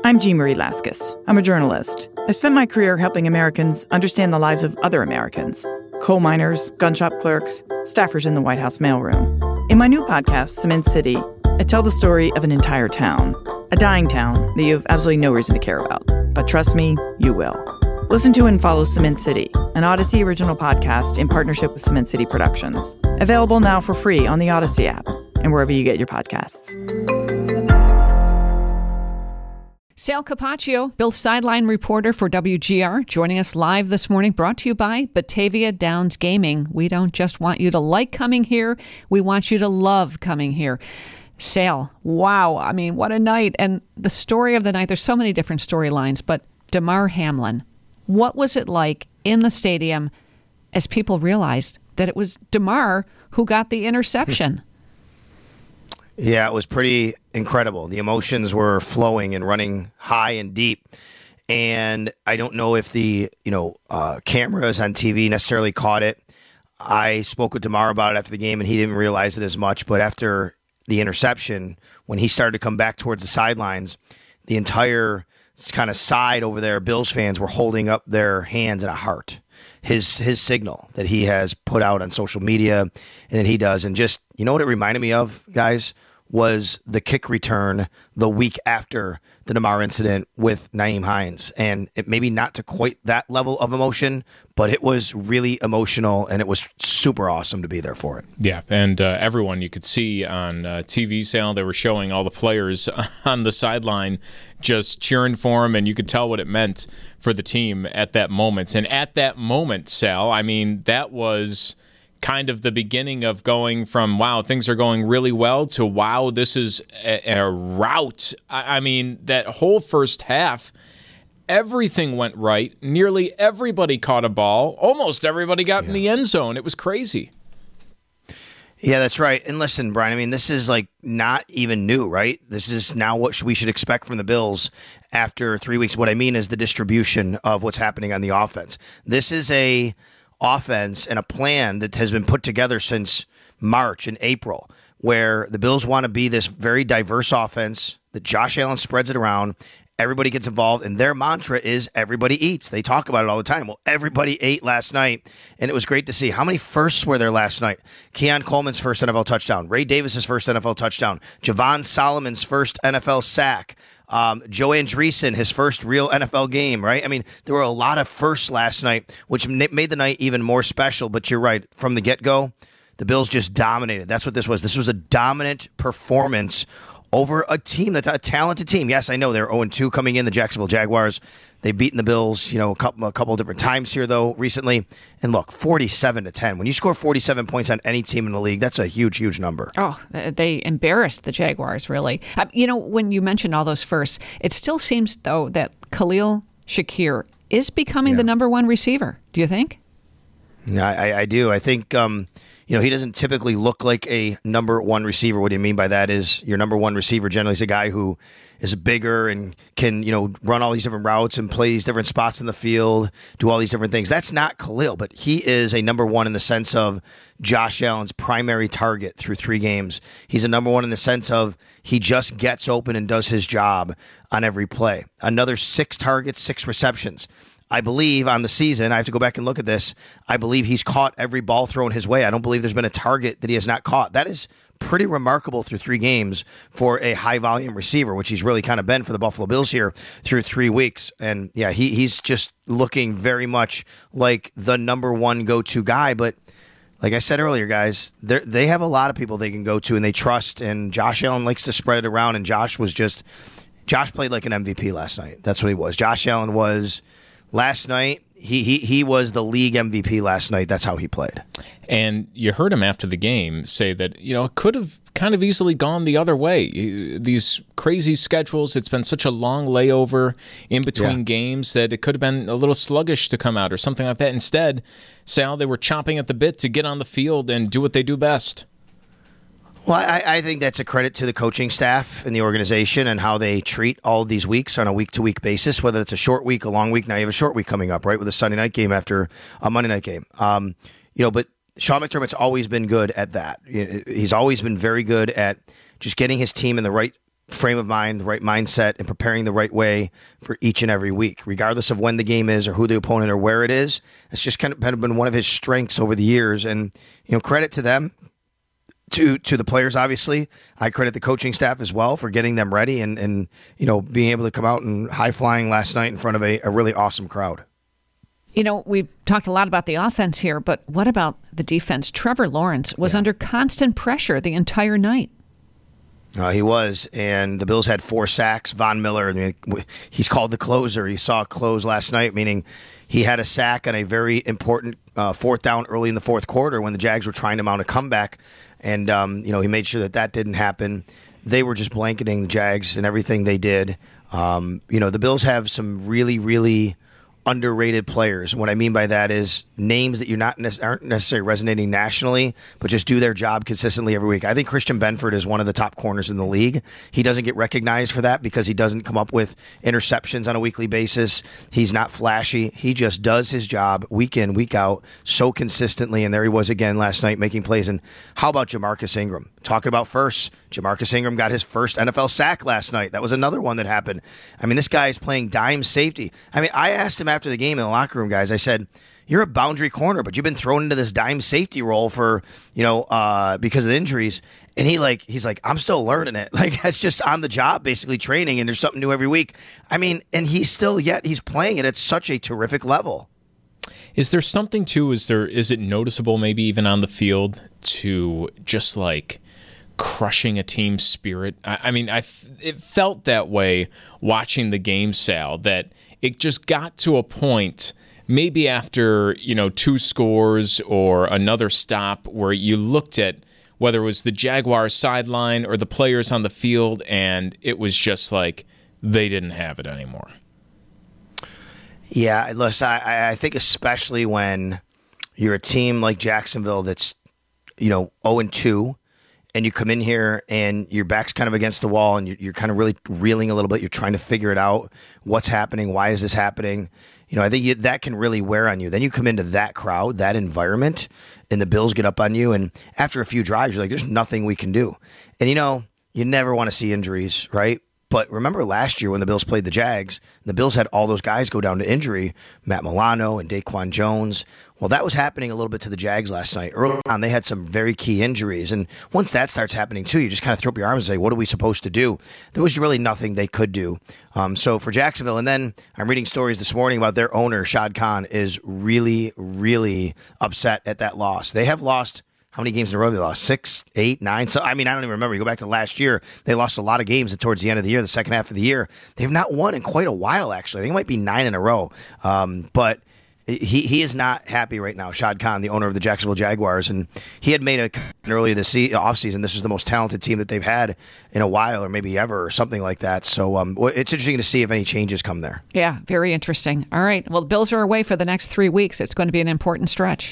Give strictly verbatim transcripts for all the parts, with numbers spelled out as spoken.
I'm Jean Marie Laskus. I'm a journalist. I spent my career helping Americans understand the lives of other Americans. Coal miners, gun shop clerks, staffers in the White House mailroom. In my new podcast, Cement City, I tell the story of an entire town. A dying town that you have absolutely no reason to care about. But trust me, you will. Listen to and follow Cement City, an Odyssey original podcast in partnership with Cement City Productions. Available now for free on the Odyssey app and wherever you get your podcasts. Sal Capaccio, Bill's sideline reporter for W G R, joining us live this morning, brought to you by Batavia Downs Gaming. We don't just want you to like coming here, we want you to love coming here. Sal, wow, I mean, what a night. And the story of the night, there's so many different storylines, but Damar Hamlin, what was it like in the stadium as people realized that it was Damar who got the interception? Yeah, it was pretty incredible. The emotions were flowing and running high and deep. And I don't know if the, you know, uh, cameras on T V necessarily caught it. I spoke with Damar about it after the game, and he didn't realize it as much. But after the interception, when he started to come back towards the sidelines, the entire kind of side over there, Bills fans were holding up their hands in a heart. His his signal that he has put out on social media and that he does. And just, you know what it reminded me of, guys, was the kick return the week after the Damar incident with Nyheim Hines. And it maybe not to quite that level of emotion, but it was really emotional, and it was super awesome to be there for it. Yeah, and uh, everyone you could see on uh, T V, Sal, they were showing all the players on the sideline just cheering for him, and you could tell what it meant for the team at that moment. And at that moment, Sal, I mean, that was kind of the beginning of going from, wow, things are going really well, to, wow, this is a, a rout. I, I mean, that whole first half, everything went right. Nearly everybody caught a ball. Almost everybody got yeah. in the end zone. It was crazy. Yeah, that's right. And listen, Brian, I mean, this is like not even new, right? This is now what we should expect from the Bills after three weeks. What I mean is the distribution of what's happening on the offense. This is a offense and a plan that has been put together since March and April, where the Bills want to be this very diverse offense that Josh Allen spreads it around. Everybody gets involved, and their mantra is everybody eats. They talk about it all the time. Well, everybody ate last night, and it was great to see. How many firsts were there last night? Keon Coleman's first N F L touchdown. Ray Davis's first N F L touchdown. Javon Solomon's first N F L sack. Um, Joe Andreessen, his first real N F L game, right? I mean, there were a lot of firsts last night, which made the night even more special. But you're right. From the get-go, the Bills just dominated. That's what this was. This was a dominant performance over a team, that's a talented team. Yes, I know they're oh and two coming in, the Jacksonville Jaguars. They've beaten the Bills, you know, a couple, a couple of different times here, though, recently. And look, forty-seven to ten. When you score forty-seven points on any team in the league, that's a huge, huge number. Oh, they embarrassed the Jaguars, really. You know, when you mentioned all those firsts, it still seems, though, that Khalil Shakir is becoming yeah. the number one receiver. Do you think? Yeah, I, I do. I think, um, you know, he doesn't typically look like a number one receiver. What do you mean by that is your number one receiver generally is a guy who is bigger and can, you know, run all these different routes and play these different spots in the field, do all these different things. That's not Khalil, but he is a number one in the sense of Josh Allen's primary target through three games. He's a number one in the sense of he just gets open and does his job on every play. Another six targets, six receptions. I believe on the season, I have to go back and look at this, I believe he's caught every ball thrown his way. I don't believe there's been a target that he has not caught. That is pretty remarkable through three games for a high-volume receiver, which he's really kind of been for the Buffalo Bills here through three weeks. And, yeah, he he's just looking very much like the number one go-to guy. But like I said earlier, guys, they have a lot of people they can go to and they trust. And Josh Allen likes to spread it around, and Josh was just – Josh played like an M V P last night. That's what he was. Josh Allen was – Last night, he, he he was the league M V P last night. That's how he played. And you heard him after the game say that, you know, it could have kind of easily gone the other way. These crazy schedules, it's been such a long layover in between yeah. games that it could have been a little sluggish to come out or something like that. Instead, Sal, they were chomping at the bit to get on the field and do what they do best. Well, I, I think that's a credit to the coaching staff and the organization and how they treat all of these weeks on a week-to-week basis, whether it's a short week, a long week. Now you have a short week coming up, right, with a Sunday night game after a Monday night game. Um, you know, but Sean McDermott's always been good at that. He's always been very good at just getting his team in the right frame of mind, the right mindset, and preparing the right way for each and every week, regardless of when the game is or who the opponent or where it is. It's just kind of been one of his strengths over the years. And, you know, credit to them, to to the players, obviously. I credit the coaching staff as well for getting them ready and, and you know, being able to come out and high-flying last night in front of a, a really awesome crowd. You know, we've talked a lot about the offense here, but what about the defense? Trevor Lawrence was yeah. under constant pressure the entire night. Uh, he was, and the Bills had four sacks. Von Miller, I mean, he's called the closer. He saw a close last night, meaning he had a sack on a very important uh, fourth down early in the fourth quarter when the Jags were trying to mount a comeback, and um, you know he made sure that that didn't happen. They were just blanketing the Jags and everything they did. Um, you know, the Bills have some really, really underrated players. What I mean by that is names that you're not ne- aren't necessarily resonating nationally, but just do their job consistently every week. I think Christian Benford is one of the top corners in the league. He doesn't get recognized for that because he doesn't come up with interceptions on a weekly basis. He's not flashy. He just does his job week in, week out so consistently, and there he was again last night making plays. And how about Jamarcus Ingram? Talking about first, Jamarcus Ingram got his first N F L sack last night. That was another one that happened. I mean, this guy is playing dime safety. I mean, I asked him after the game in the locker room, guys, I said, you're a boundary corner, but you've been thrown into this dime safety role for, you know, uh, because of the injuries. And he like, he's like, I'm still learning it. Like, that's just on the job, basically training, and there's something new every week. I mean, and he's still, yet he's playing it at such a terrific level. Is there something too, is there, is it noticeable maybe even on the field to just like crushing a team spirit? I, I mean, I it felt that way watching the game, Sal, that it just got to a point maybe after, you know, two scores or another stop where you looked at whether it was the Jaguars sideline or the players on the field, and it was just like they didn't have it anymore. Yeah, listen, I, I think especially when you're a team like Jacksonville that's, you know, oh and two, and you come in here and your back's kind of against the wall and you're, you're kind of really reeling a little bit. You're trying to figure it out. What's happening? Why is this happening? You know, I think you, that can really wear on you. Then you come into that crowd, that environment, and the Bills get up on you. And after a few drives, you're like, there's nothing we can do. And, you know, you never want to see injuries, right? But remember last year when the Bills played the Jags, the Bills had all those guys go down to injury, Matt Milano and Daquan Jones. Well, that was happening a little bit to the Jags last night. Early on, they had some very key injuries. And once that starts happening, too, you just kind of throw up your arms and say, what are we supposed to do? There was really nothing they could do. Um, so for Jacksonville, and then I'm reading stories this morning about their owner, Shad Khan, is really, really upset at that loss. They have lost how many games in a row they lost? Six, eight, nine? So, I mean, I don't even remember. You go back to last year, they lost a lot of games towards the end of the year, the second half of the year. They've not won in quite a while, actually. I think it might be nine in a row. Um, but he he is not happy right now, Shad Khan, the owner of the Jacksonville Jaguars. And he had made a comment earlier this offseason, this is the most talented team that they've had in a while or maybe ever or something like that. So um, it's interesting to see if any changes come there. Yeah, very interesting. All right. Well, the Bills are away for the next three weeks. It's going to be an important stretch.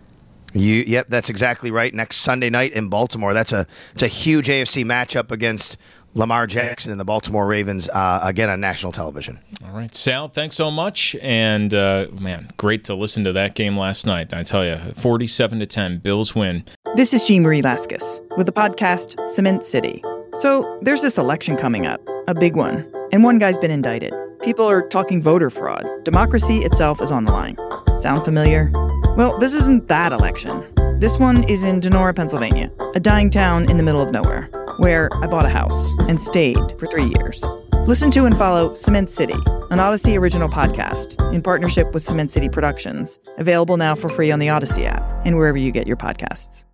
You, yep, that's exactly right. Next Sunday night in Baltimore. That's a it's a huge A F C matchup against Lamar Jackson and the Baltimore Ravens, uh, again on national television. All right, Sal, thanks so much. And, uh, man, great to listen to that game last night. I tell you, forty-seven to ten, Bills win. This is Jean Marie Laskus with the podcast Cement City. So there's this election coming up, a big one, and one guy's been indicted. People are talking voter fraud. Democracy itself is on the line. Sound familiar? Well, this isn't that election. This one is in Donora, Pennsylvania, a dying town in the middle of nowhere, where I bought a house and stayed for three years. Listen to and follow Cement City, an Odyssey original podcast in partnership with Cement City Productions, available now for free on the Odyssey app and wherever you get your podcasts.